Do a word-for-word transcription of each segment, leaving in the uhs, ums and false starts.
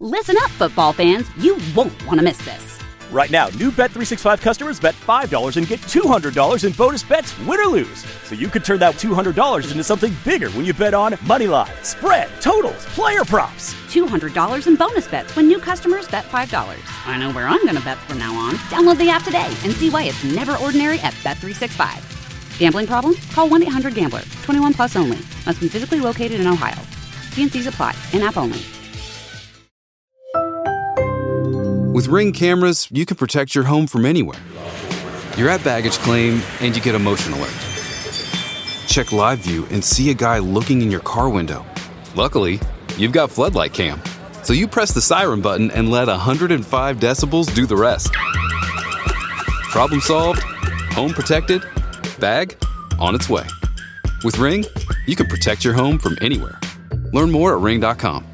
Listen up, football fans. You won't want to miss this. Right now, new Bet three sixty-five customers bet five dollars and get two hundred dollars in bonus bets, win or lose. So you could turn that two hundred dollars into something bigger when you bet on money line, spread, totals, player props. two hundred dollars in bonus bets when new customers bet five dollars. I know where I'm going to bet from now on. Download the app today and see why it's never ordinary at Bet three sixty-five. Gambling problem? Call one eight hundred gambler. twenty-one plus only. Must be physically located in Ohio. T and C's apply. In-app only. With Ring cameras, you can protect your home from anywhere. You're at baggage claim, and you get a motion alert. Check live view and see a guy looking in your car window. Luckily, you've got Floodlight Cam, so you press the siren button and let one hundred five decibels do the rest. Problem solved, home protected, bag on its way. With Ring, you can protect your home from anywhere. Learn more at ring dot com.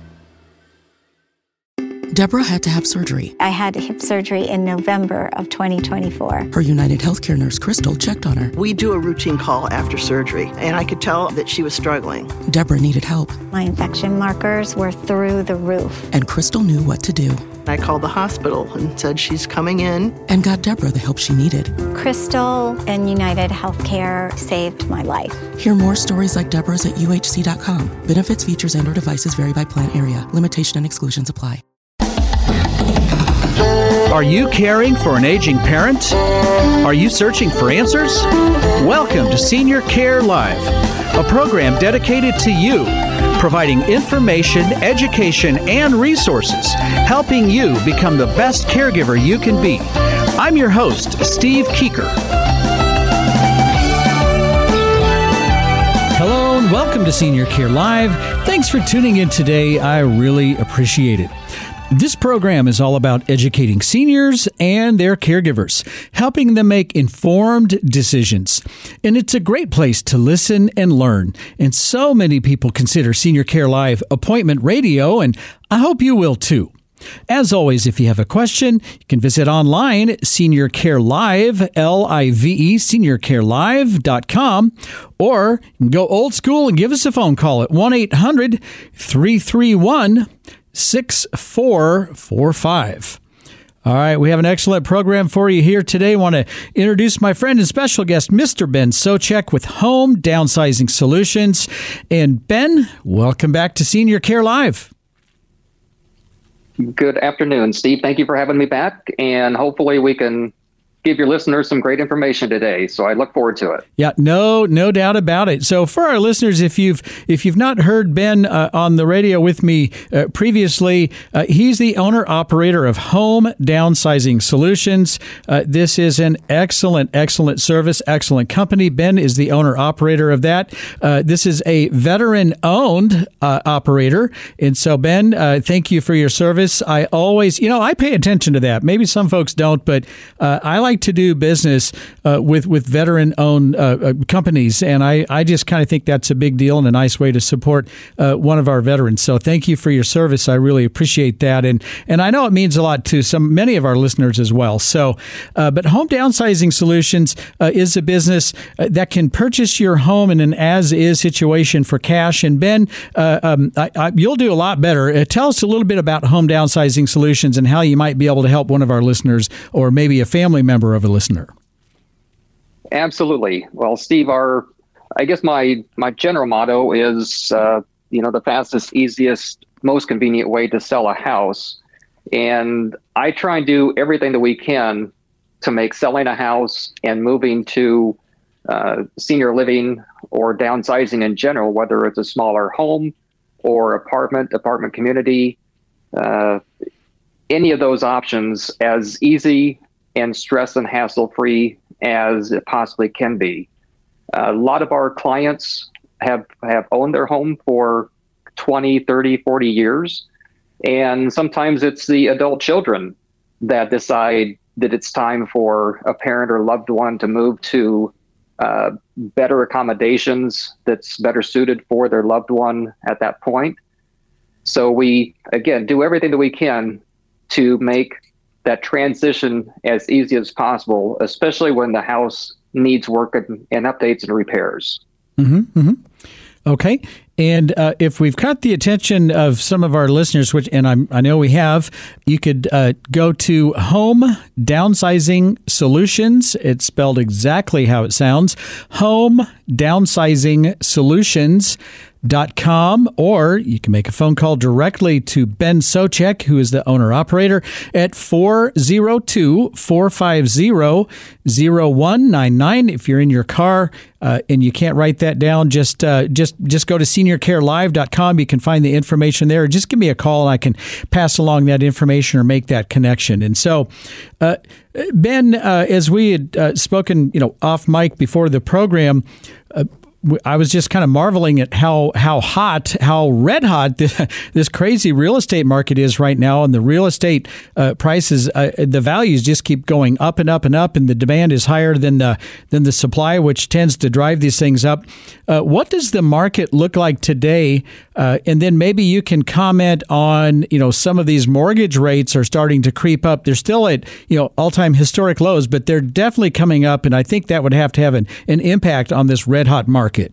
Deborah had to have surgery. I had hip surgery in November of twenty twenty-four. Her United Healthcare nurse, Crystal, checked on her. We do a routine call after surgery, and I could tell that she was struggling. Deborah needed help. My infection markers were through the roof. And Crystal knew what to do. I called the hospital and said she's coming in. And got Deborah the help she needed. Crystal and United Healthcare saved my life. Hear more stories like Deborah's at U H C dot com. Benefits, features, and or devices vary by plan area. Limitation and exclusions apply. Are you caring for an aging parent? Are you searching for answers? Welcome to Senior Care Live, a program dedicated to you, providing information, education, and resources, helping you become the best caregiver you can be. I'm your host, Steve Keeker. Hello and welcome to Senior Care Live. Thanks for tuning in today. I really appreciate it. This program is all about educating seniors and their caregivers, helping them make informed decisions. And it's a great place to listen and learn. And so many people consider Senior Care Live appointment radio, and I hope you will too. As always, if you have a question, you can visit online at Senior Care Live, L I V E, senior care live dot com, or you can go old school and give us a phone call at one eight hundred three three one six four four five. All right, we have an excellent program for you here today. I want to introduce my friend and special guest, Mister Ben Socek with Home Downsizing Solutions. And Ben, welcome back to Senior Care Live. Good afternoon, Steve. Thank you for having me back, and hopefully we can give your listeners some great information today. So I look forward to it. Yeah, no, no doubt about it. So for our listeners, if you've if you've not heard Ben uh, on the radio with me uh, previously, uh, he's the owner operator of Home Downsizing Solutions. Uh, this is an excellent, excellent service, excellent company. Ben is the owner operator of that. Uh, this is a veteran owned uh, operator, and so Ben, uh, thank you for your service. I always, you know, I pay attention to that. Maybe some folks don't, but uh, I like to do business uh, with with veteran owned uh, uh, companies, and I, I just kind of think that's a big deal and a nice way to support uh, one of our veterans. So thank you for your service. I really appreciate that, and and I know it means a lot to some many of our listeners as well. So, uh, but Home Downsizing Solutions uh, is a business uh, that can purchase your home in an as-is situation for cash. And Ben, uh, um, I, I, you'll do a lot better. Uh, tell us a little bit about Home Downsizing Solutions and how you might be able to help one of our listeners or maybe a family member of a listener. Absolutely. Well, Steve, our I guess my my general motto is uh, you know the fastest, easiest, most convenient way to sell a house, and I try and do everything that we can to make selling a house and moving to uh, senior living or downsizing in general, whether it's a smaller home or apartment, apartment community, uh, any of those options, as easy and stress and hassle-free as it possibly can be. Uh, a lot of our clients have, have owned their home for twenty, thirty, forty years. And sometimes it's the adult children that decide that it's time for a parent or loved one to move to uh, better accommodations that's better suited for their loved one at that point. So we, again, do everything that we can to make that transition as easy as possible, especially when the house needs work and, and updates and repairs. Mm-hmm, mm-hmm. Okay. And uh, if we've caught the attention of some of our listeners, which and I'm, I know we have, you could uh, go to Home Downsizing Solutions. It's spelled exactly how it sounds. Home Downsizing Solutions. Dot com, or you can make a phone call directly to Ben Socek, who is the owner-operator, at four oh two, four five zero, zero one nine nine. If you're in your car uh, and you can't write that down, just uh, just just go to senior care live dot com. You can find the information there. Just give me a call and I can pass along that information or make that connection. And so, uh, Ben, uh, as we had uh, spoken, you know, off mic before the program, uh, I was just kind of marveling at how how hot, how red hot this, this crazy real estate market is right now, and the real estate uh, prices, uh, the values just keep going up and up and up, and the demand is higher than the than the supply, which tends to drive these things up. Uh, what does the market look like today? Uh, and then maybe you can comment on, you know, some of these mortgage rates are starting to creep up. They're still at, you know, all-time historic lows, but they're definitely coming up, and I think that would have to have an, an impact on this red hot market.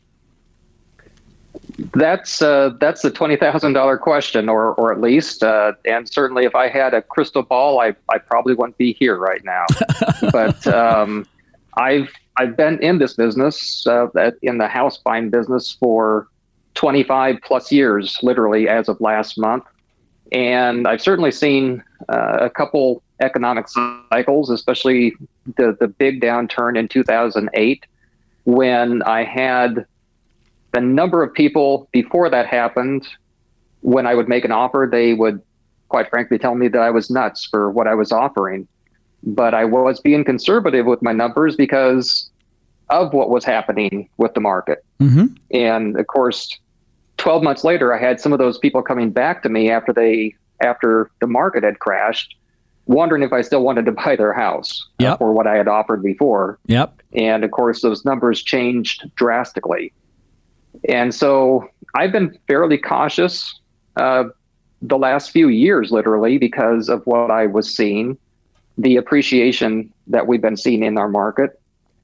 That's uh, that's the twenty thousand dollars question, or or at least, uh, and certainly if I had a crystal ball, I, I probably wouldn't be here right now. But um, I've I've been in this business, uh, in the house buying business for twenty-five plus years, literally as of last month. And I've certainly seen uh, a couple economic cycles, especially the, the big downturn in two thousand eight, when I had the number of people before that happened, when I would make an offer, they would quite frankly tell me that I was nuts for what I was offering. But I was being conservative with my numbers because of what was happening with the market. Mm-hmm. And of course, twelve months later, I had some of those people coming back to me after they after the market had crashed, wondering if I still wanted to buy their house yep. uh, for what I had offered before. Yep. And of course, those numbers changed drastically. And so I've been fairly cautious uh, the last few years, literally, because of what I was seeing, the appreciation that we've been seeing in our market.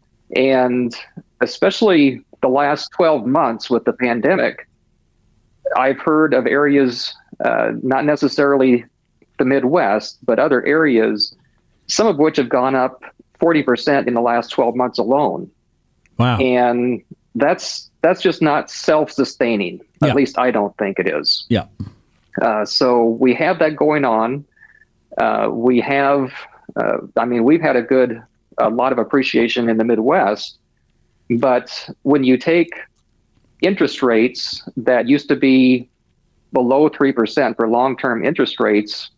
And especially the last twelve months with the pandemic, I've heard of areas, uh, not necessarily the Midwest, but other areas, some of which have gone up forty percent in the last twelve months alone. Wow. And that's that's just not self-sustaining. Yeah. At least I don't think it is. Yeah. Uh, so we have that going on. Uh, we have, uh, I mean, we've had a good, a lot of appreciation in the Midwest. But when you take interest rates that used to be below three percent for long-term interest rates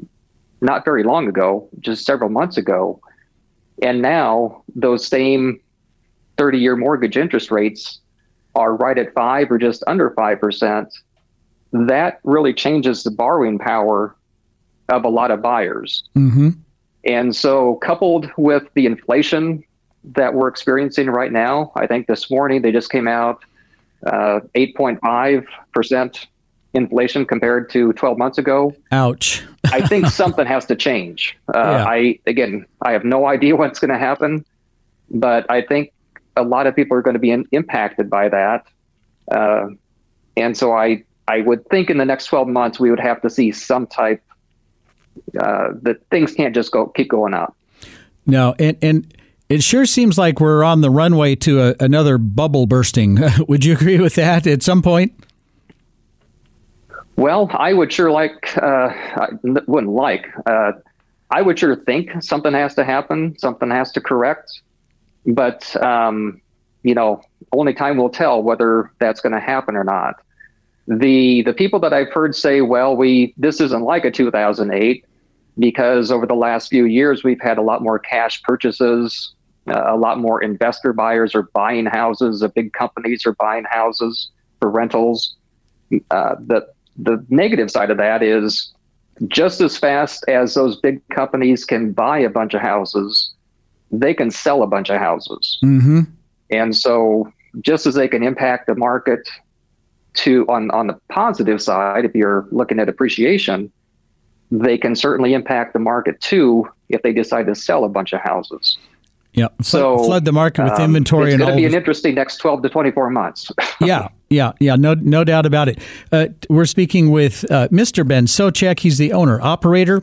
not very long ago, just several months ago, and now those same thirty-year mortgage interest rates are right at five or just under five percent, that really changes the borrowing power of a lot of buyers. Mm-hmm. And so coupled with the inflation that we're experiencing right now, I think this morning they just came out uh, eight point five percent inflation compared to twelve months ago. Ouch. I think something has to change. Uh, yeah. I, again, I have no idea what's going to happen, but I think a lot of people are going to be in, impacted by that. Uh, and so I, I would think in the next twelve months, we would have to see some type uh, that things can't just go keep going up. No. And, and it sure seems like we're on the runway to a, another bubble bursting. Would you agree with that at some point? Well, I would sure like, uh, I wouldn't like, uh, I would sure think something has to happen, something has to correct. But, um, you know, only time will tell whether that's going to happen or not. The the people that I've heard say, well, we this isn't like a two thousand eight, because over the last few years, we've had a lot more cash purchases, uh, a lot more investor buyers are buying houses, the big companies are buying houses for rentals. Uh, the, the negative side of that is just as fast as those big companies can buy a bunch of houses, they can sell a bunch of houses. Mm-hmm. And so just as they can impact the market to on, on the positive side, if you're looking at appreciation, they can certainly impact the market too if they decide to sell a bunch of houses. Yeah, so flood the market with um, inventory. It's and going all to be of an interesting next twelve to twenty-four months. yeah, yeah, yeah. No, no doubt about it. Uh, we're speaking with uh, Mister Ben Socek. He's the owner operator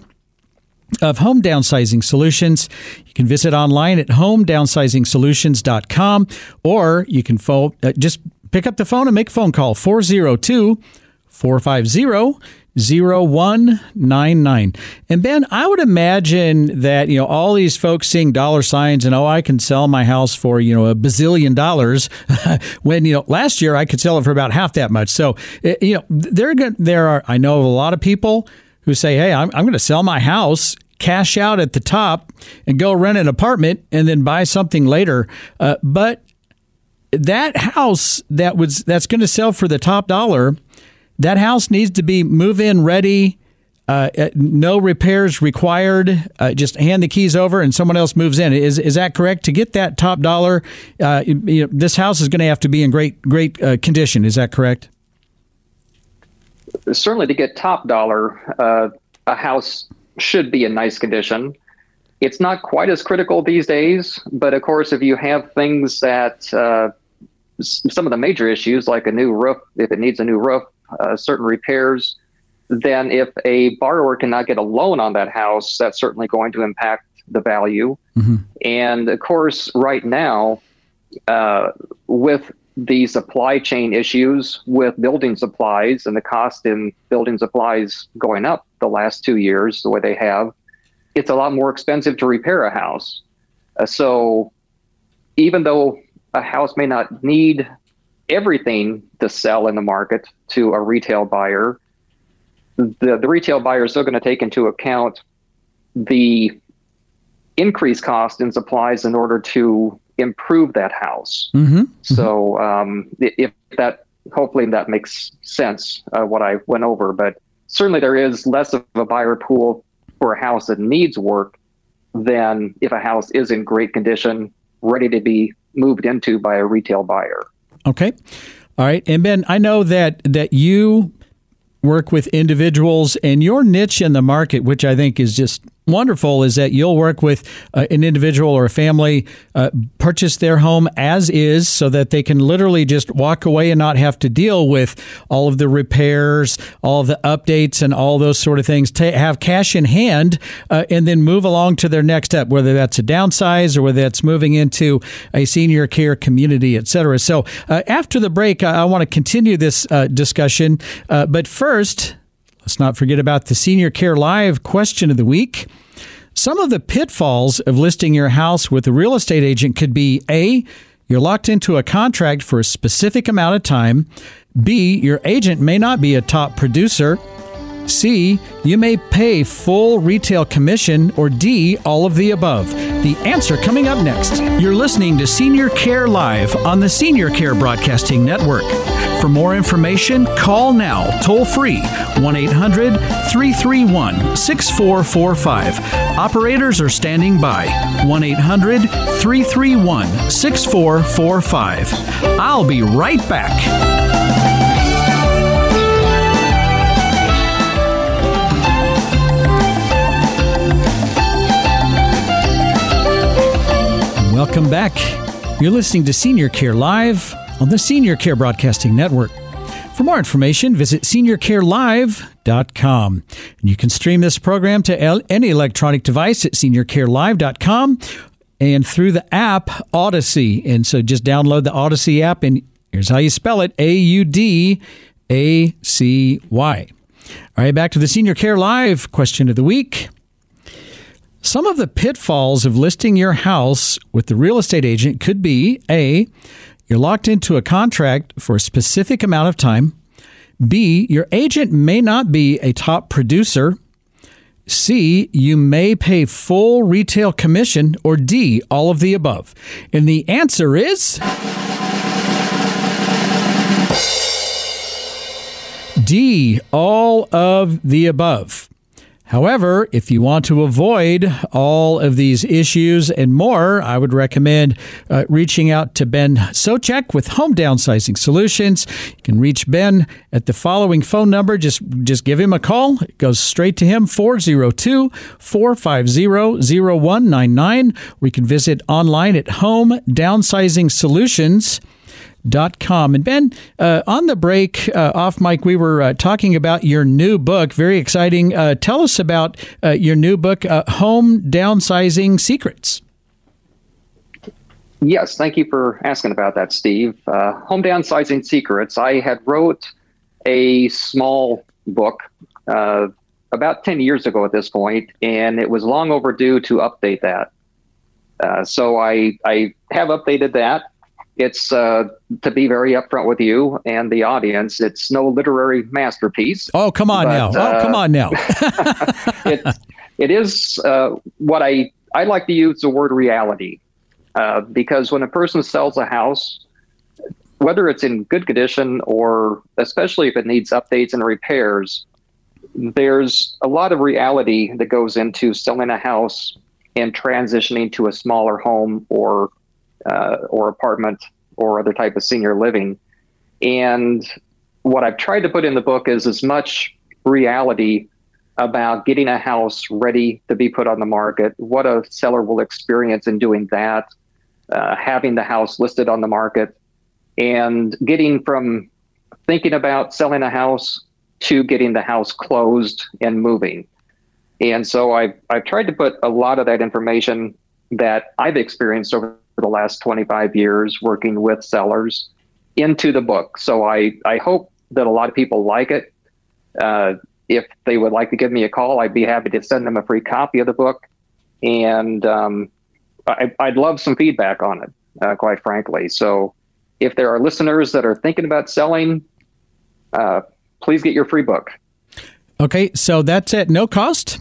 of Home Downsizing Solutions. You can visit online at home downsizing solutions dot com, or you can phone, uh, just pick up the phone and make a phone call, four oh two, four five zero, zero one nine nine. And Ben, I would imagine that, you know, all these folks seeing dollar signs and, oh, I can sell my house for, you know, a bazillion dollars when, you know, last year I could sell it for about half that much. So, you know, there, there are, I know of a lot of people who say, hey, I'm, I'm going to sell my house, cash out at the top, and go rent an apartment and then buy something later. Uh, but that house that was that's going to sell for the top dollar, that house needs to be move-in ready, uh, no repairs required. Uh, just hand the keys over and someone else moves in. Is is that correct? To get that top dollar, uh, you know, this house is going to have to be in great great uh, condition. Is that correct? Certainly, to get top dollar, uh, a house should be in nice condition. It's not quite as critical these days, but of course, if you have things that uh, some of the major issues, like a new roof, if it needs a new roof, uh, certain repairs, then if a borrower cannot get a loan on that house, that's certainly going to impact the value. Mm-hmm. And of course, right now, uh, with the supply chain issues with building supplies and the cost in building supplies going up the last two years, the way they have, it's a lot more expensive to repair a house. Uh, so even though a house may not need everything to sell in the market to a retail buyer, the, the retail buyer is still going to take into account the increased cost in supplies in order to improve that house. Mm-hmm. So um, if that, hopefully that makes sense, uh, what I went over, but certainly there is less of a buyer pool for a house that needs work than if a house is in great condition, ready to be moved into by a retail buyer. Okay. All right. And Ben, I know that that you work with individuals, and your niche in the market, which I think is just wonderful, is that you'll work with uh, an individual or a family, uh, purchase their home as is so that they can literally just walk away and not have to deal with all of the repairs, all of the updates and all those sort of things, to have cash in hand uh, and then move along to their next step, whether that's a downsize or whether that's moving into a senior care community, et cetera. So uh, after the break, I, I want to continue this uh, discussion. Uh, but first, let's not forget about the Senior Care Live question of the week. Some of the pitfalls of listing your house with a real estate agent could be A, you're locked into a contract for a specific amount of time. B, your agent may not be a top producer. C, you may pay full retail commission. Or D, all of the above. The answer coming up next. You're listening to Senior Care Live on the Senior Care Broadcasting Network. For more information, call now, toll free, one eight hundred, three three one, six four four five. Operators are standing by, one eight hundred, three three one, six four four five. I'll be right back. Welcome back. You're listening to Senior Care Live on the Senior Care Broadcasting Network. For more information, visit senior care live dot com. And you can stream this program to any electronic device at senior care live dot com and through the app Odyssey. And so just download the Odyssey app, and here's how you spell it, A U D A C Y. All right, back to the Senior Care Live question of the week. Some of the pitfalls of listing your house with the real estate agent could be A, you're locked into a contract for a specific amount of time. B, your agent may not be a top producer. C, you may pay full retail commission. Or D, all of the above. And the answer is D, all of the above. However, if you want to avoid all of these issues and more, I would recommend uh, reaching out to Ben Socek with Home Downsizing Solutions. You can reach Ben at the following phone number. Just just give him a call. It goes straight to him, four oh two, four five zero, zero one nine nine. Or you can visit online at home downsizing solutions dot com. And Ben, uh, on the break, uh, off mic, we were uh, talking about your new book. Very exciting. Uh, tell us about uh, your new book, uh, Home Downsizing Secrets. Yes, thank you for asking about that, Steve. Uh, Home Downsizing Secrets. I had wrote a small book uh, about ten years ago at this point, and it was long overdue to update that. Uh, so I, I have updated that. It's, uh, to be very upfront with you and the audience, it's no literary masterpiece. Oh, come on but, now. Uh, oh, come on now. it, it is uh, what I, I like to use the word reality, uh, because when a person sells a house, whether it's in good condition or especially if it needs updates and repairs, there's a lot of reality that goes into selling a house and transitioning to a smaller home or Uh, or apartment or other type of senior living. And what I've tried to put in the book is as much reality about getting a house ready to be put on the market, what a seller will experience in doing that, uh, having the house listed on the market, and getting from thinking about selling a house to getting the house closed and moving. And so I've, I've tried to put a lot of that information that I've experienced over the last twenty-five years working with sellers into the book. So I, I hope that a lot of people like it. Uh, if they would like to give me a call, I'd be happy to send them a free copy of the book. And um, I, I'd love some feedback on it, uh, quite frankly. So if there are listeners that are thinking about selling, uh, please get your free book. Okay, so that's at no cost?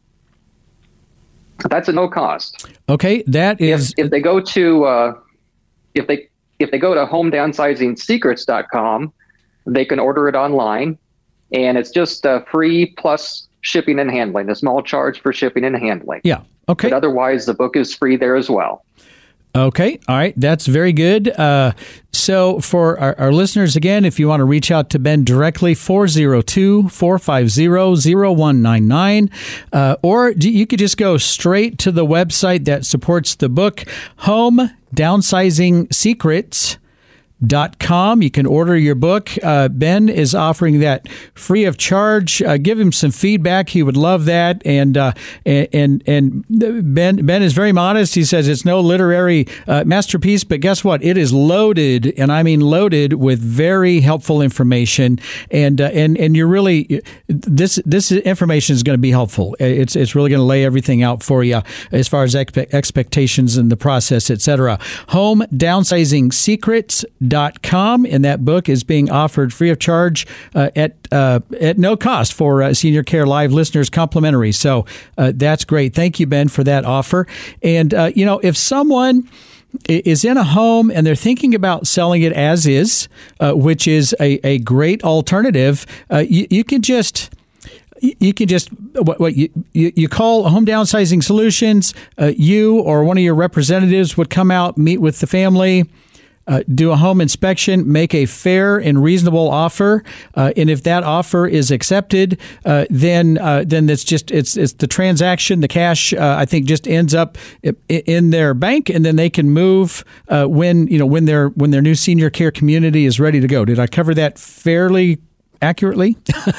That's at no cost. Okay, that is. If, if they go to uh, if they if they go to home downsizing secrets dot com, they can order it online, and it's just uh, free plus shipping and handling. A small charge for shipping and handling. Yeah. Okay. But otherwise, the book is free there as well. Okay. All right. That's very good. Uh, so for our, our listeners, again, if you want to reach out to Ben directly, four oh two, four five zero, zero one nine nine, uh, or you could just go straight to the website that supports the book, Home Downsizing Secrets dot com. You can order your book. Uh, Ben is offering that free of charge. Uh, give him some feedback. He would love that. And uh, and and Ben Ben is very modest. He says it's no literary uh, masterpiece, but guess what? It is loaded, and I mean loaded with very helpful information. And uh, and and you're really this this information is going to be helpful. It's it's really going to lay everything out for you as far as expe- expectations in the process, et cetera. Home Downsizing Secrets dot com, and that book is being offered free of charge uh, at uh, at no cost for uh, Senior Care Live listeners, complimentary. So uh, that's great. Thank you, Ben, for that offer. And uh, you know, if someone is in a home and they're thinking about selling it as is, uh, which is a, a great alternative, uh, you, you can just You can just what, what you, you you call Home Downsizing Solutions. Uh, you or one of your representatives would come out, meet with the family, Uh, do a home inspection, make a fair and reasonable offer, uh, and if that offer is accepted, uh, then uh, then it's just it's it's the transaction, the cash. Uh, I think just ends up in their bank, and then they can move uh, when you know when their when their new senior care community is ready to go. Did I cover that fairly accurately?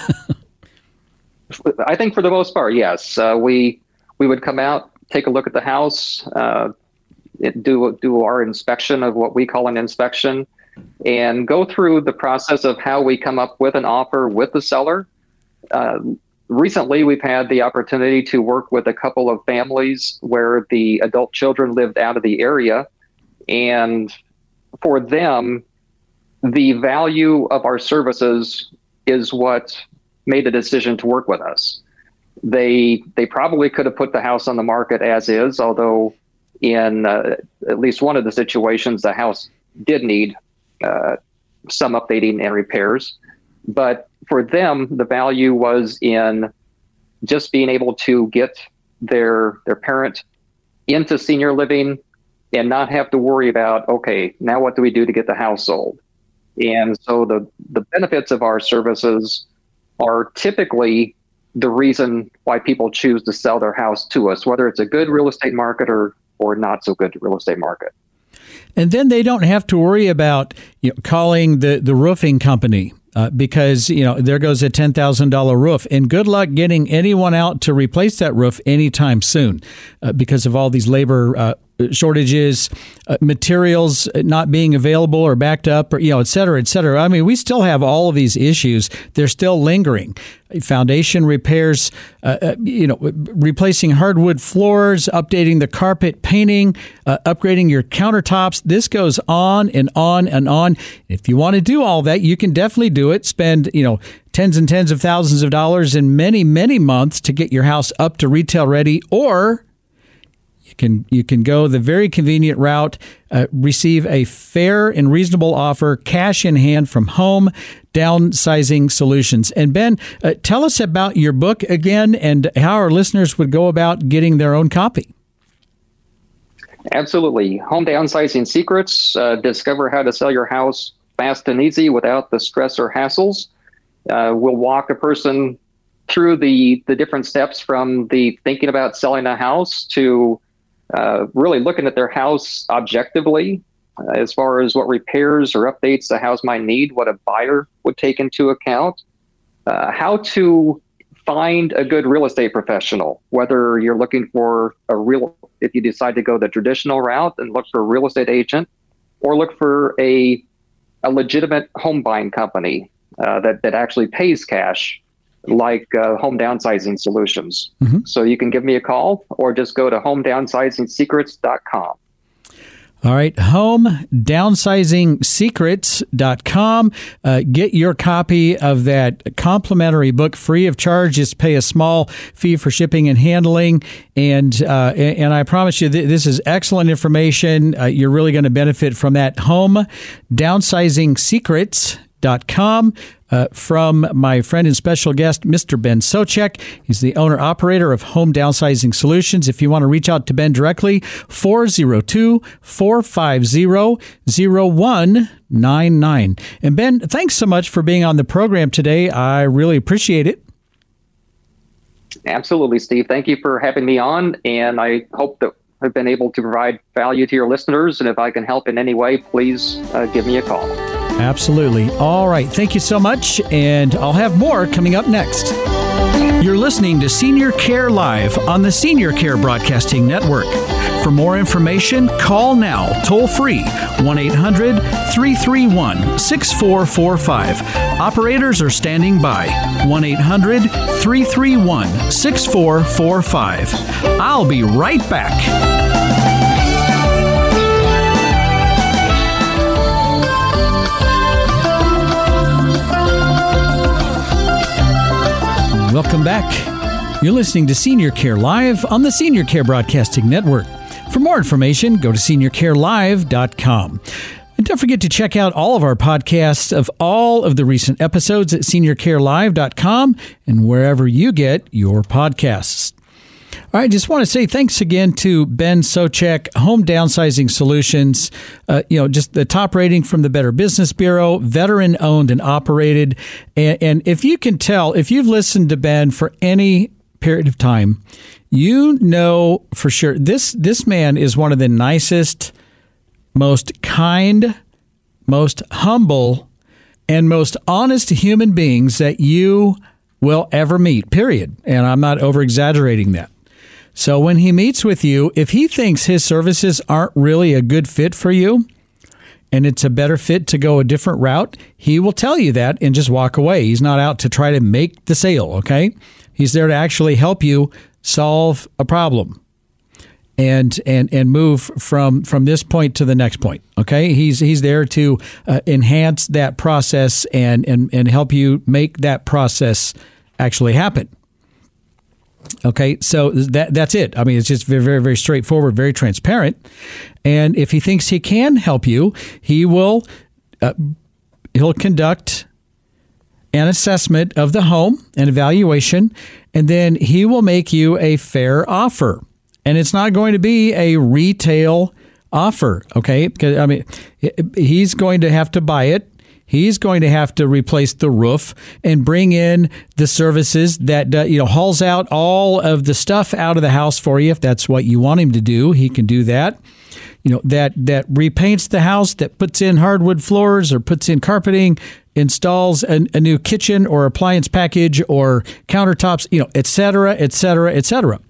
I think for the most part, yes. Uh, we we would come out, take a look at the house. Uh, It, do do our inspection of what we call an inspection, and go through the process of how we come up with an offer with the seller. Uh, recently, we've had the opportunity to work with a couple of families where the adult children lived out of the area, and for them, the value of our services is what made the decision to work with us. They they probably could have put the house on the market as is, although in uh, at least one of the situations, the house did need uh, some updating and repairs. But for them, the value was in just being able to get their their parent into senior living and not have to worry about, okay, now what do we do to get the house sold? And so the, the benefits of our services are typically the reason why people choose to sell their house to us, whether it's a good real estate market or, or not so good real estate market. And then they don't have to worry about, you know, calling the, the roofing company uh, because, you know, there goes a ten thousand dollars roof. And good luck getting anyone out to replace that roof anytime soon uh, because of all these labor uh, shortages, uh, materials not being available or backed up, or, you know, et cetera, et cetera. I mean, we still have all of these issues. They're still lingering. Foundation repairs, uh, uh, you know, replacing hardwood floors, updating the carpet, painting, uh, upgrading your countertops. This goes on and on and on. If you want to do all that, you can definitely do it. Spend, you know, tens and tens of thousands of dollars in many, many months to get your house up to retail ready, or You can you can go the very convenient route, uh, receive a fair and reasonable offer, cash in hand from Home Downsizing Solutions. And Ben, uh, tell us about your book again and how our listeners would go about getting their own copy. Absolutely. Home Downsizing Secrets. Uh, discover how to sell your house fast and easy without the stress or hassles. Uh, we'll walk a person through the, the different steps from the thinking about selling a house to Uh, really looking at their house objectively uh, as far as what repairs or updates the house might need, what a buyer would take into account, uh, how to find a good real estate professional, whether you're looking for a real, if you decide to go the traditional route and look for a real estate agent, or look for a, a legitimate home buying company uh, that, that actually pays cash, like uh, Home Downsizing Solutions. Mm-hmm. So you can give me a call or just go to home downsizing secrets dot com. All right, home downsizing secrets dot com. Uh, get your copy of that complimentary book free of charge. Just pay a small fee for shipping and handling. And uh, and I promise you, th- this is excellent information. Uh, you're really going to benefit from that. home downsizing secrets dot com. Uh, from my friend and special guest, Mister Ben Socek. He's the owner-operator of Home Downsizing Solutions. If you want to reach out to Ben directly, four oh two, four five zero, zero one nine nine. And Ben, thanks so much for being on the program today. I really appreciate it. Absolutely, Steve. Thank you for having me on, and I hope that I've been able to provide value to your listeners. And if I can help in any way, please uh, give me a call. Absolutely. All right. Thank you so much. And I'll have more coming up next. You're listening to Senior Care Live on the Senior Care Broadcasting Network. For more information, call now, toll free, one eight hundred, three three one, six four four five. Operators are standing by, one eight hundred, three three one, six four four five. I'll be right back. Welcome back. You're listening to Senior Care Live on the Senior Care Broadcasting Network. For more information, go to senior care live dot com. And don't forget to check out all of our podcasts of all of the recent episodes at senior care live dot com and wherever you get your podcasts. All right, just want to say thanks again to Ben Socek, Home Downsizing Solutions. Uh, you know, just the top rating from the Better Business Bureau, veteran owned and operated. And, and if you can tell, if you've listened to Ben for any period of time, you know for sure this this man is one of the nicest, most kind, most humble, and most honest human beings that you will ever meet, period. And I'm not over-exaggerating that. So when he meets with you, if he thinks his services aren't really a good fit for you, and it's a better fit to go a different route, he will tell you that and just walk away. He's not out to try to make the sale, okay? He's there to actually help you solve a problem and and and move from from this point to the next point, okay? He's he's there to uh, enhance that process and, and, and help you make that process actually happen. Okay, so that that's it. I mean, it's just very, very, very straightforward, very transparent. And if he thinks he can help you, he will uh, he'll conduct an assessment of the home, an evaluation, and then he will make you a fair offer. And it's not going to be a retail offer, okay? Because I mean, he's going to have to buy it. He's going to have to replace the roof and bring in the services that uh, you know hauls out all of the stuff out of the house for you. If that's what you want him to do, he can do that. You know, that that repaints the house, that puts in hardwood floors or puts in carpeting, installs a, a new kitchen or appliance package or countertops, you know, et cetera, et cetera, et cetera.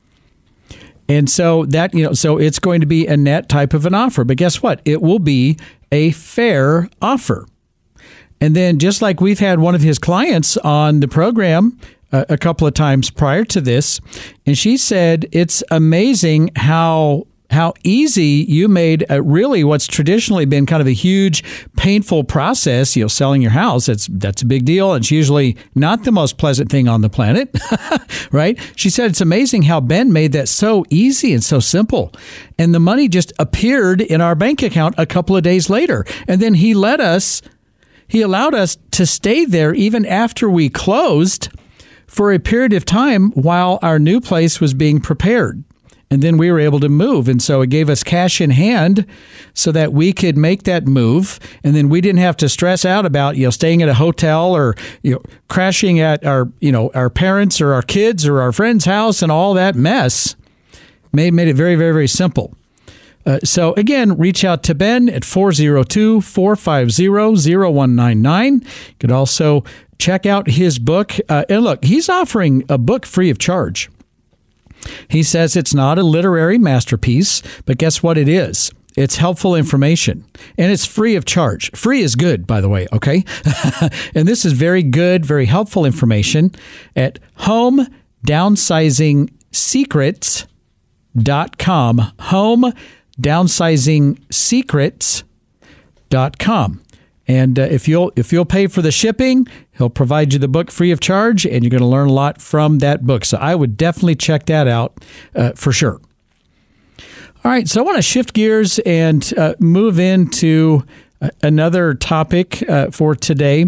And so that, you know, so it's going to be a net type of an offer. But guess what? It will be a fair offer. And then just like we've had one of his clients on the program uh, a couple of times prior to this, and she said it's amazing how how easy you made uh, really what's traditionally been kind of a huge, painful process, you know, selling your house. That's that's a big deal. It's usually not the most pleasant thing on the planet, right? She said it's amazing how Ben made that so easy and so simple. And the money just appeared in our bank account a couple of days later. And then he let us, he allowed us to stay there even after we closed for a period of time while our new place was being prepared. And then we were able to move. And so it gave us cash in hand so that we could make that move. And then we didn't have to stress out about, you know, staying at a hotel or, you know, crashing at our, you know, our parents or our kids or our friend's house and all that mess. Made, made it very, very, very simple. Uh, so again, reach out to Ben at four oh two, four five zero, zero one nine nine. You could also check out his book. Uh, and look, he's offering a book free of charge. He says it's not a literary masterpiece, but guess what it is? It's helpful information, and it's free of charge. Free is good, by the way, okay? And this is very good, very helpful information at home downsizing secrets dot com. home downsizing secrets dot com. And uh, if you'll if you'll pay for the shipping, he'll provide you the book free of charge, and you're going to learn a lot from that book. So I would definitely check that out uh, for sure. All right, so I want to shift gears and uh, move into uh, another topic uh, for today.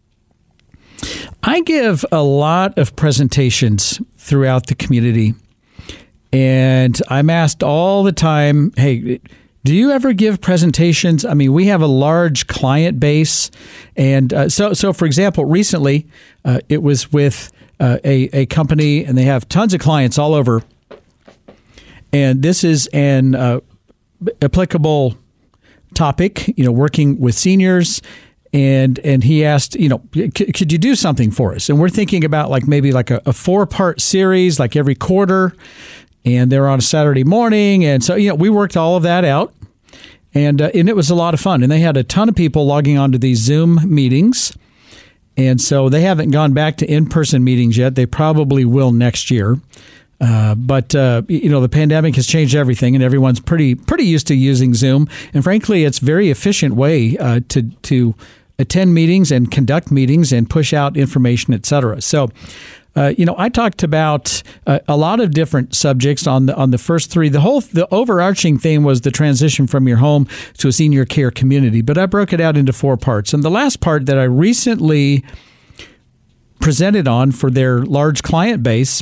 I give a lot of presentations throughout the community, and I'm asked all the time, hey, do you ever give presentations? I mean, we have a large client base. And uh, so, so for example, recently uh, it was with uh, a, a company, and they have tons of clients all over. And this is an uh, applicable topic, you know, working with seniors. And and he asked, you know, c- could you do something for us? And we're thinking about like maybe like a, a four-part series, like every quarter. And they're on a Saturday morning. And so, you know, we worked all of that out. And uh, and it was a lot of fun. And they had a ton of people logging on to these Zoom meetings. And so they haven't gone back to in-person meetings yet. They probably will next year. Uh, but, uh, you know, the pandemic has changed everything, and everyone's pretty pretty used to using Zoom. And frankly, it's a very efficient way uh, to, to attend meetings and conduct meetings and push out information, et cetera. So, Uh, you know, I talked about uh, a lot of different subjects on the on the first three. The whole the overarching theme was the transition from your home to a senior care community, but I broke it out into four parts. And the last part that I recently presented on for their large client base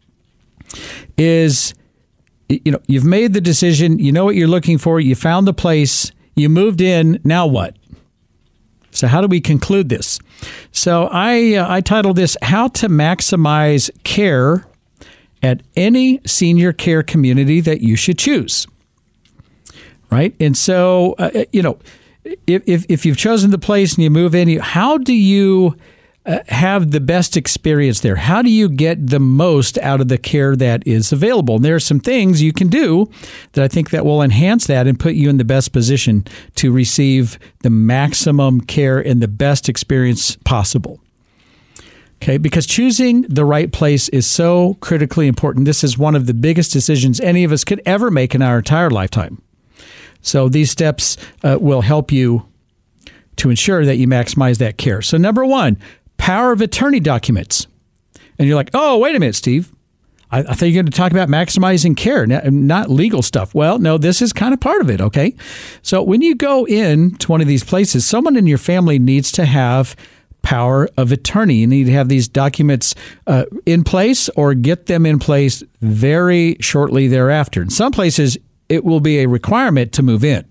is, you know, you've made the decision, you know what you're looking for, you found the place, you moved in, now what? So how do we conclude this? So I uh, I titled this, How to Maximize Care at Any Senior Care Community That You Should Choose. Right? And so, uh, you know, if, if if you've chosen the place and you move in, how do you uh, have the best experience there? How do you get the most out of the care that is available? And there are some things you can do that I think that will enhance that and put you in the best position to receive the maximum care and the best experience possible. Okay, because choosing the right place is so critically important. This is one of the biggest decisions any of us could ever make in our entire lifetime. So these steps uh, will help you to ensure that you maximize that care. So number one, power of attorney documents. And you're like, oh, wait a minute, Steve. I, I thought you were going to talk about maximizing care, not legal stuff. Well, no, this is kind of part of it, okay? So when you go in to one of these places, someone in your family needs to have power of attorney. You need to have these documents uh, in place or get them in place very shortly thereafter. In some places, it will be a requirement to move in.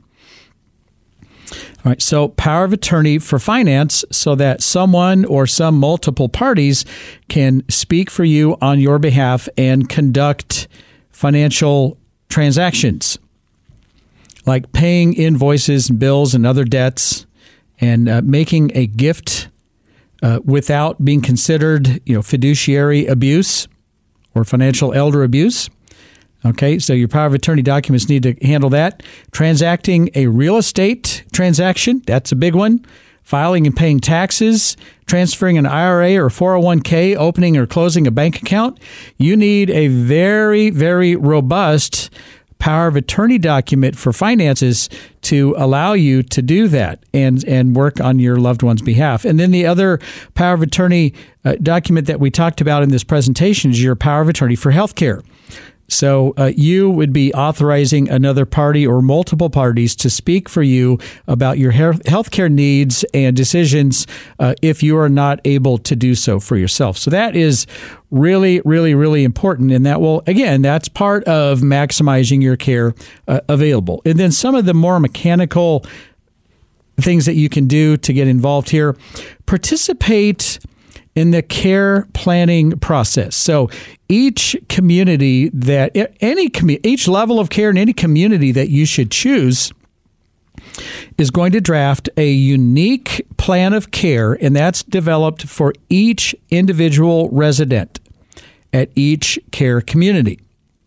All right, so power of attorney for finance so that someone or some multiple parties can speak for you on your behalf and conduct financial transactions like paying invoices and bills and other debts and uh, making a gift uh, without being considered, you know, fiduciary abuse or financial elder abuse. Okay, so your power of attorney documents need to handle that. Transacting a real estate transaction, that's a big one. Filing and paying taxes, transferring an I R A or four oh one k, opening or closing a bank account. You need a very, very robust power of attorney document for finances to allow you to do that and, and work on your loved one's behalf. And then the other power of attorney uh, document that we talked about in this presentation is your power of attorney for healthcare. So uh, you would be authorizing another party or multiple parties to speak for you about your health care needs and decisions uh, if you are not able to do so for yourself. So that is really, really, really important. And that will, again, that's part of maximizing your care uh, available. And then some of the more mechanical things that you can do to get involved here, participate in the care planning process. So each community that any each level of care in any community that you should choose is going to draft a unique plan of care, and that's developed for each individual resident at each care community.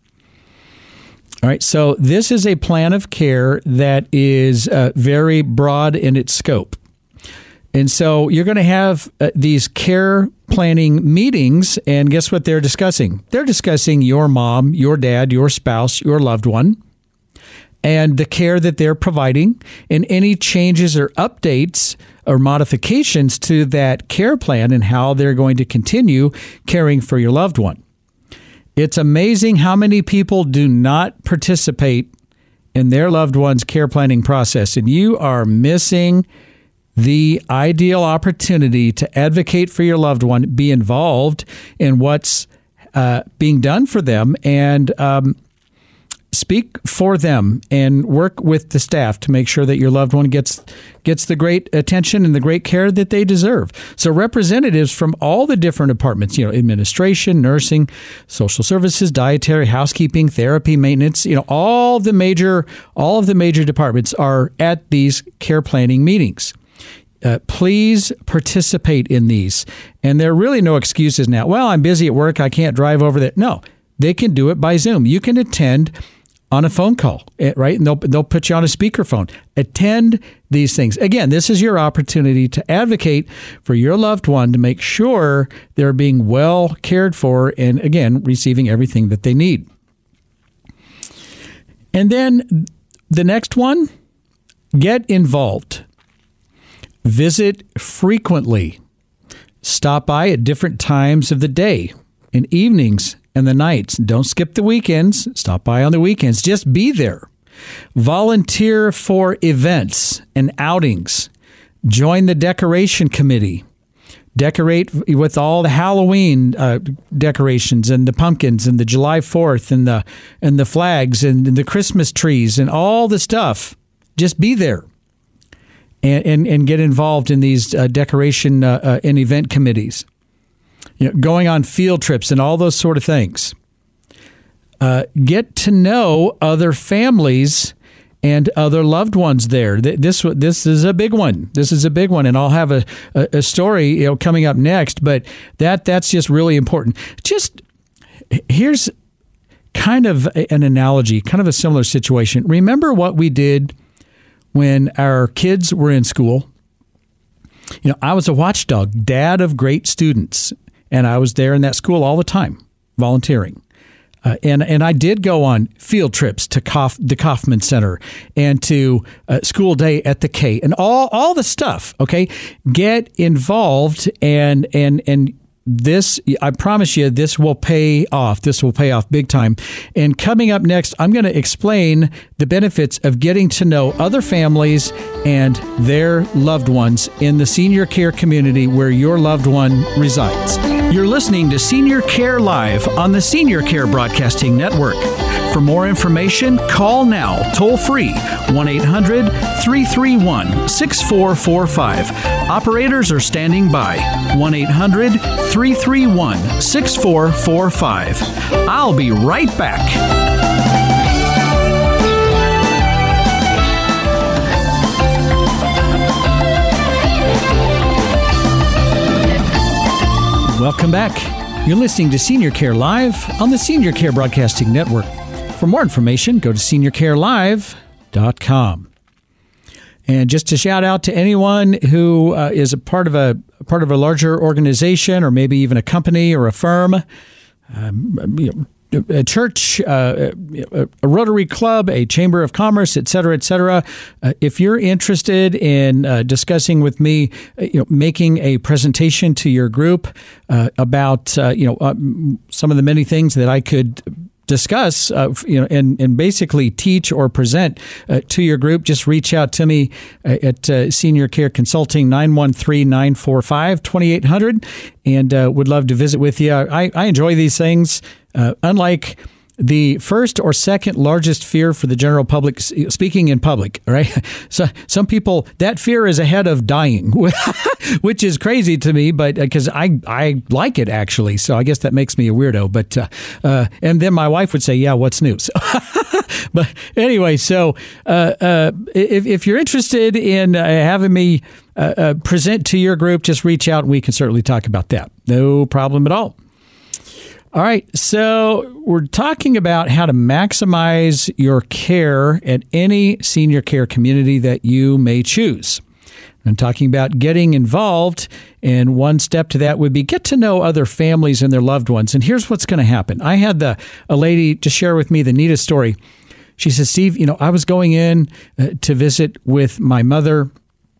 All right, so this is a plan of care that is uh, very broad in its scope. And so you're going to have uh, these care planning meetings, and guess what they're discussing? They're discussing your mom, your dad, your spouse, your loved one, and the care that they're providing, and any changes or updates or modifications to that care plan and how they're going to continue caring for your loved one. It's amazing how many people do not participate in their loved one's care planning process, and you are missing the ideal opportunity to advocate for your loved one, be involved in what's uh, being done for them, and um, speak for them and work with the staff to make sure that your loved one gets gets the great attention and the great care that they deserve. So representatives from all the different departments, you know, administration, nursing, social services, dietary, housekeeping, therapy, maintenance, you know, all the major all of the major departments are at these care planning meetings. Uh, please participate in these. And there are really no excuses now. Well, I'm busy at work. I can't drive over there. No, they can do it by Zoom. You can attend on a phone call, right? And they'll, they'll put you on a speakerphone. Attend these things. Again, this is your opportunity to advocate for your loved one to make sure they're being well cared for and, again, receiving everything that they need. And then the next one, get involved. Visit frequently. Stop by at different times of the day and evenings and the nights. Don't skip the weekends. Stop by on the weekends. Just be there. Volunteer for events and outings. Join the decoration committee. Decorate with all the Halloween uh, decorations and the pumpkins and the July fourth and the and the flags and the Christmas trees and all the stuff. Just be there. And, and, and get involved in these uh, decoration uh, uh, and event committees, you know, going on field trips and all those sort of things. Uh, get to know other families and other loved ones there. This this is a big one. This is a big one, and I'll have a, a, a story, you know, coming up next. But that that's just really important. Just here's kind of an analogy, kind of a similar situation. Remember what we did when our kids were in school. You know, I was a watchdog, dad of great students, and I was there in that school all the time, volunteering. Uh, and and I did go on field trips to Kauf, the Kaufman Center and to uh, school day at the K and all all the stuff. Okay, get involved and and and this, I promise you, this will pay off. This will pay off big time. And coming up next, I'm going to explain the benefits of getting to know other families and their loved ones in the senior care community where your loved one resides. You're listening to Senior Care Live on the Senior Care Broadcasting Network. For more information, call now, toll free, one eight hundred three three one six four four five. Operators are standing by, one eight hundred three three one six four four five. I'll be right back. Welcome back. You're listening to Senior Care Live on the Senior Care Broadcasting Network. For more information, go to senior care live dot com. And just to shout out to anyone who uh, is a part of a, a part of a larger organization, or maybe even a company or a firm, um, you know, a church, uh, a, a Rotary Club, a Chamber of Commerce, et cetera, et cetera. Uh, if you're interested in uh, discussing with me, uh, you know, making a presentation to your group uh, about, uh, you know, uh, some of the many things that I could discuss, uh, you know, and, and basically teach or present uh, to your group, just reach out to me uh, at uh, Senior Care Consulting, nine one three, nine four five, two eight zero zero, and uh, would love to visit with you. I, I enjoy these things. Uh, unlike the first or second largest fear for the general public, speaking in public, right? So some people, that fear is ahead of dying, which is crazy to me, but because I, I like it actually. So I guess that makes me a weirdo, but, uh, uh, and then my wife would say, yeah, what's new? So, but anyway, so, uh, uh, if, if you're interested in uh, having me, uh, uh, present to your group, just reach out and we can certainly talk about that. No problem at all. All right, so we're talking about how to maximize your care at any senior care community that you may choose. I'm talking about getting involved, and one step to that would be get to know other families and their loved ones. And here's what's going to happen. I had the a lady just share with me the neatest story. She said, Steve, you know, I was going in uh, to visit with my mother,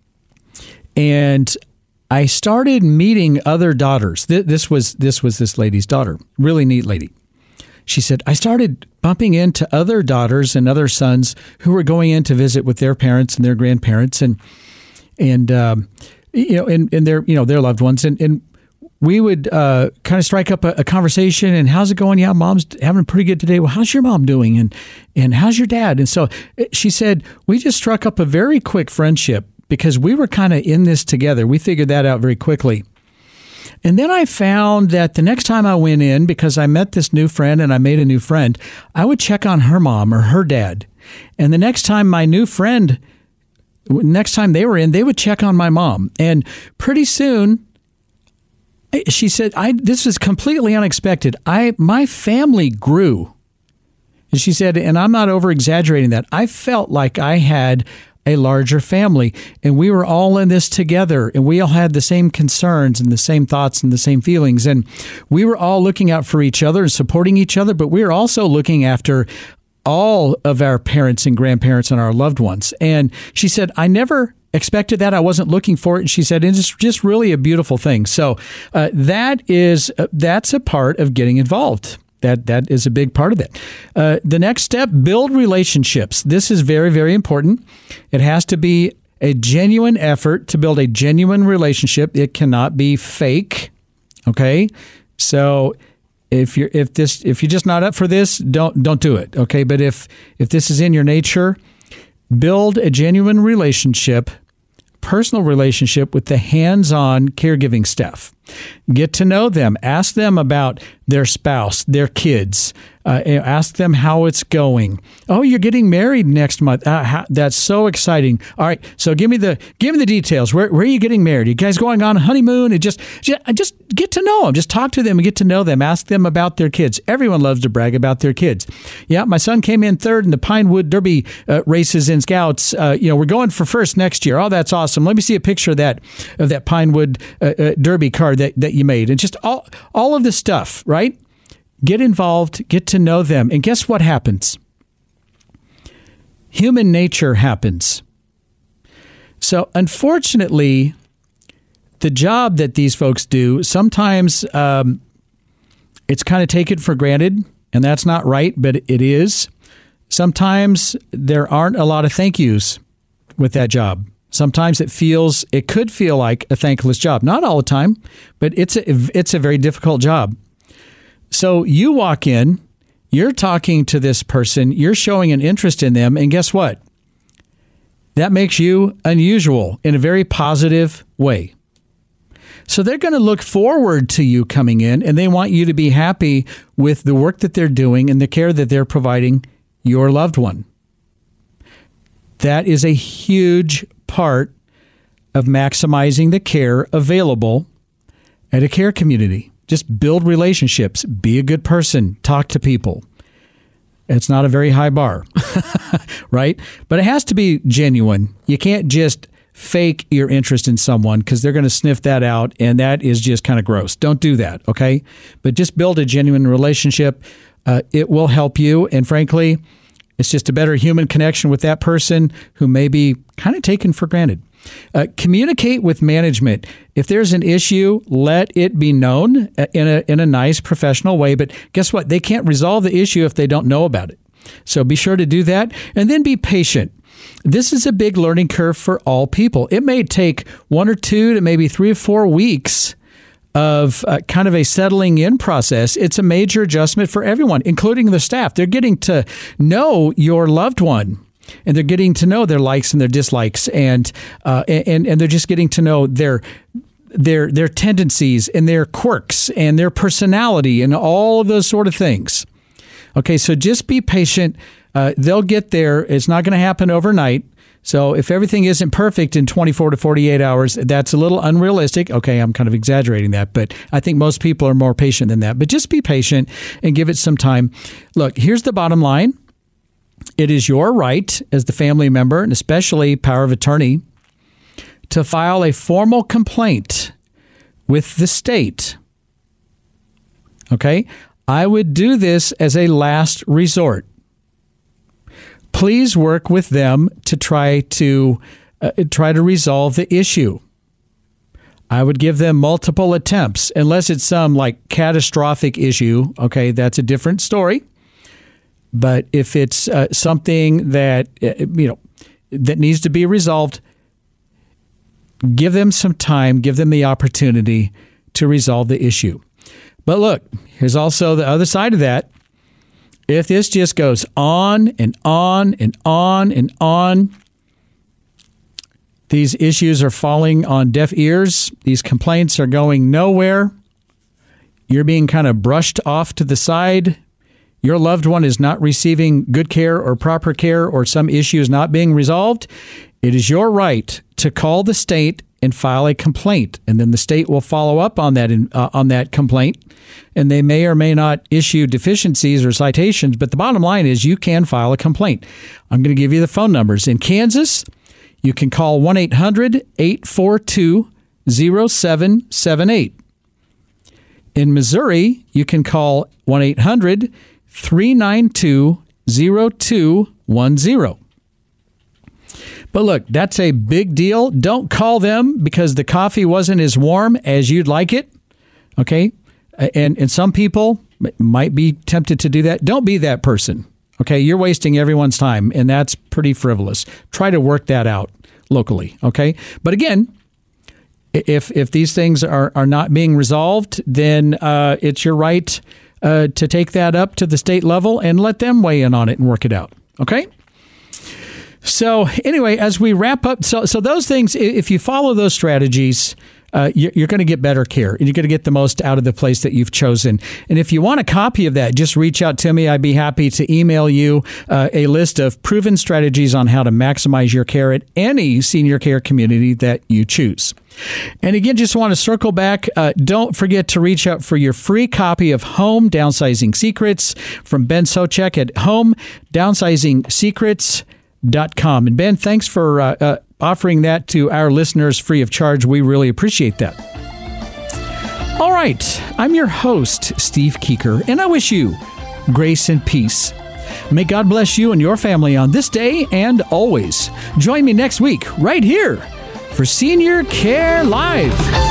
and I started meeting other daughters. This was this was this lady's daughter, really neat lady. She said, I started bumping into other daughters and other sons who were going in to visit with their parents and their grandparents, and and um, you know, and, and their you know their loved ones, and and we would uh, kind of strike up a, a conversation. And how's it going? Yeah, mom's having pretty good today. Well, how's your mom doing? And and how's your dad? And so she said, we just struck up a very quick friendship, because we were kind of in this together. We figured that out very quickly. And then I found that the next time I went in, because I met this new friend and I made a new friend, I would check on her mom or her dad. And the next time my new friend, next time they were in, they would check on my mom. And pretty soon, she said, "I this was completely unexpected. I my family grew." And she said, and I'm not over-exaggerating that, I felt like I had a larger family, and we were all in this together, and we all had the same concerns and the same thoughts and the same feelings, and we were all looking out for each other and supporting each other, but we were also looking after all of our parents and grandparents and our loved ones. And she said, I never expected that. I wasn't looking for it. And she said, it's just really a beautiful thing. So uh, that is uh, that's a part of getting involved. That that is a big part of it. Uh, the next step, build relationships. This is very, very important. It has to be a genuine effort to build a genuine relationship. It cannot be fake. Okay, so if you're if this if you're just not up for this, don't don't do it. Okay, but if if this is in your nature, build a genuine relationship, personal relationship with the hands-on caregiving staff. Get to know them. Ask them about their spouse, their kids. Uh, ask them how it's going. Oh, you're getting married next month. Uh, how, that's so exciting. All right, so give me the give me the details. Where, where are you getting married? Are you guys going on a honeymoon? And just, just just get to know them. Just talk to them and get to know them. Ask them about their kids. Everyone loves to brag about their kids. Yeah, my son came in third in the Pinewood Derby uh, races in Scouts. Uh, you know, we're going for first next year. Oh, that's awesome. Let me see a picture of that of that Pinewood uh, uh, Derby card that, that you made. And just all all of this stuff, right? Get involved, get to know them. And guess what happens? Human nature happens. So unfortunately, the job that these folks do, sometimes um, it's kind of taken for granted, and that's not right, but it is. Sometimes there aren't a lot of thank yous with that job. Sometimes it feels, it could feel like a thankless job. Not all the time, but it's a, it's a very difficult job. So you walk in, you're talking to this person, you're showing an interest in them, and guess what? That makes you unusual in a very positive way. So they're going to look forward to you coming in, and they want you to be happy with the work that they're doing and the care that they're providing your loved one. That is a huge part of maximizing the care available at a care community. Just build relationships, be a good person, talk to people. It's not a very high bar, right? But it has to be genuine. You can't just fake your interest in someone because they're going to sniff that out, and that is just kind of gross. Don't do that, okay? But just build a genuine relationship. Uh, it will help you, and frankly, it's just a better human connection with that person who may be kind of taken for granted. Uh, communicate with management. If there's an issue, let it be known in a in a nice professional way. But guess what? They can't resolve the issue if they don't know about it. So be sure to do that, and then be patient. This is a big learning curve for all people. It may take one or two to maybe three or four weeks of uh, kind of a settling in process. It's a major adjustment for everyone, including the staff. They're getting to know your loved one, and they're getting to know their likes and their dislikes, and uh, and and they're just getting to know their their their tendencies and their quirks and their personality and all of those sort of things. Okay, so just be patient. Uh, they'll get there. It's not going to happen overnight. So if everything isn't perfect in twenty-four to forty-eight hours, that's a little unrealistic. Okay, I'm kind of exaggerating that, but I think most people are more patient than that. But just be patient and give it some time. Look, here's the bottom line. It is your right as the family member, and especially power of attorney, to file a formal complaint with the state. Okay? I would do this as a last resort. Please work with them to try to uh, try to resolve the issue. I would give them multiple attempts, unless it's some like catastrophic issue. Okay, that's a different story. But if it's uh, something that uh, you know that needs to be resolved, give them some time, give them the opportunity to resolve the issue. But look, here's also the other side of that. If this just goes on and on and on and on, these issues are falling on deaf ears. These complaints are going nowhere. You're being kind of brushed off to the side. Your loved one is not receiving good care or proper care, or some issue is not being resolved. It is your right to call the state and file a complaint, and then the state will follow up on that uh, on that complaint, and they may or may not issue deficiencies or citations, but the bottom line is you can file a complaint. I'm going to give you the phone numbers. In Kansas, you can call one eight hundred eight four two zero seven seven eight. In Missouri, you can call one eight hundred three nine two zero two one zero. But look, that's a big deal. Don't call them because the coffee wasn't as warm as you'd like it. Okay? And and some people might be tempted to do that. Don't be that person. Okay? You're wasting everyone's time, and that's pretty frivolous. Try to work that out locally. Okay? But again, if if these things are, are not being resolved, then uh, it's your right uh, to take that up to the state level and let them weigh in on it and work it out. Okay? So anyway, as we wrap up, so so those things, if you follow those strategies, uh, you're, you're going to get better care, and you're going to get the most out of the place that you've chosen. And if you want a copy of that, just reach out to me. I'd be happy to email you uh, a list of proven strategies on how to maximize your care at any senior care community that you choose. And again, just want to circle back. Uh, don't forget to reach out for your free copy of Home Downsizing Secrets from Ben Socek at home downsizing secrets dot com. And Ben, thanks for uh, uh, offering that to our listeners free of charge. We really appreciate that. All right. I'm your host, Steve Keeker, and I wish you grace and peace. May God bless you and your family on this day and always. Join me next week right here for Senior Care Live.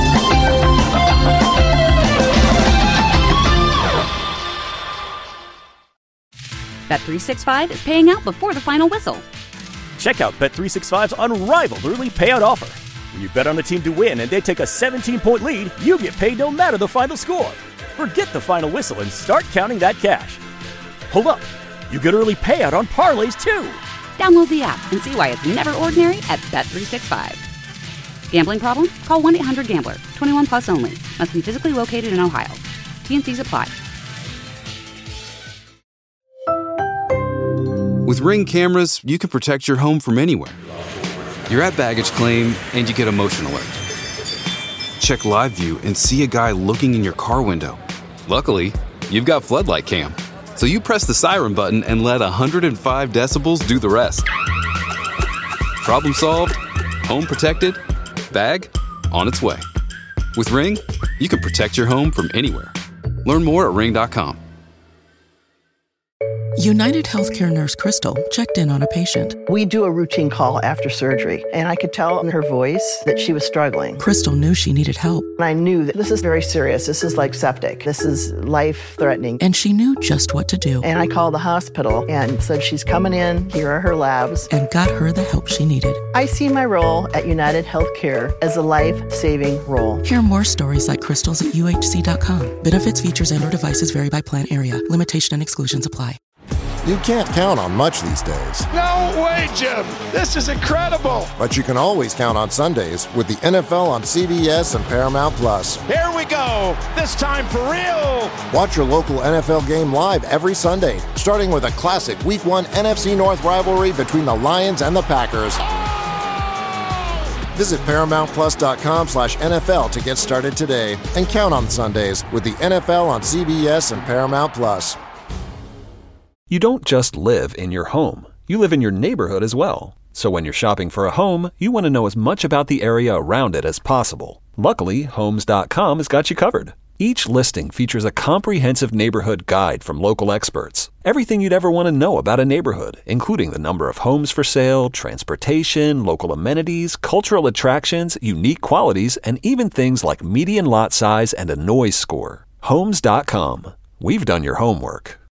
Bet three sixty-five is paying out before the final whistle. Check out Bet three sixty-five's unrivaled early payout offer. When you bet on a team to win and they take a seventeen-point lead, you get paid no matter the final score. Forget the final whistle and start counting that cash. Hold up. You get early payout on parlays, too. Download the app and see why it's never ordinary at Bet three sixty-five. Gambling problem? Call one eight hundred gambler. twenty-one plus only. Must be physically located in Ohio. T and C's apply. With Ring cameras, you can protect your home from anywhere. You're at baggage claim and you get a motion alert. Check live view and see a guy looking in your car window. Luckily, you've got Floodlight Cam. So you press the siren button and let one hundred five decibels do the rest. Problem solved, home protected, bag on its way. With Ring, you can protect your home from anywhere. Learn more at ring dot com. United Healthcare nurse Crystal checked in on a patient. We do a routine call after surgery, and I could tell in her voice that she was struggling. Crystal knew she needed help. And I knew that this is very serious. This is like septic. This is life-threatening. And she knew just what to do. And I called the hospital and said, she's coming in. Here are her labs. And got her the help she needed. I see my role at United Healthcare as a life-saving role. Hear more stories like Crystal's at U H C dot com. Benefits, features, and or devices vary by plan area. Limitation and exclusions apply. You can't count on much these days. No way, Jim! This is incredible! But you can always count on Sundays with the N F L on C B S and Paramount Plus. Here we go! This time for real! Watch your local N F L game live every Sunday, starting with a classic Week one N F C North rivalry between the Lions and the Packers. Oh! Visit paramount plus dot com slash N F L to get started today and count on Sundays with the N F L on C B S and Paramount Plus. You don't just live in your home. You live in your neighborhood as well. So when you're shopping for a home, you want to know as much about the area around it as possible. Luckily, homes dot com has got you covered. Each listing features a comprehensive neighborhood guide from local experts. Everything you'd ever want to know about a neighborhood, including the number of homes for sale, transportation, local amenities, cultural attractions, unique qualities, and even things like median lot size and a noise score. homes dot com. We've done your homework.